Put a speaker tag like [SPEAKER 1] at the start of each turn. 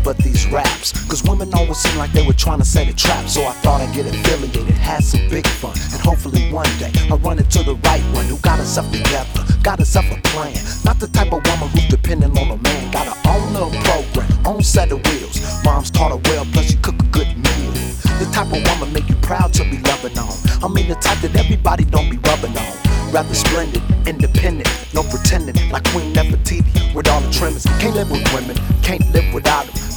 [SPEAKER 1] but these raps. Cause women always seem like they were trying to set a trap. So I thought I'd get affiliated, had some big fun, and hopefully one day I'll run into the right one who got herself together, got herself a plan. Not the type of woman who's dependent on a man. Got her own little program, own set of wheels. Mom's taught her well, plus she cook a good meal. The type of woman make you proud to be loving on. I mean the type that everybody don't be rubbing on. Rather splendid, independent, no pretending, like Queen Nefertiti with all the trimmings. Can't live with women, can't live without them.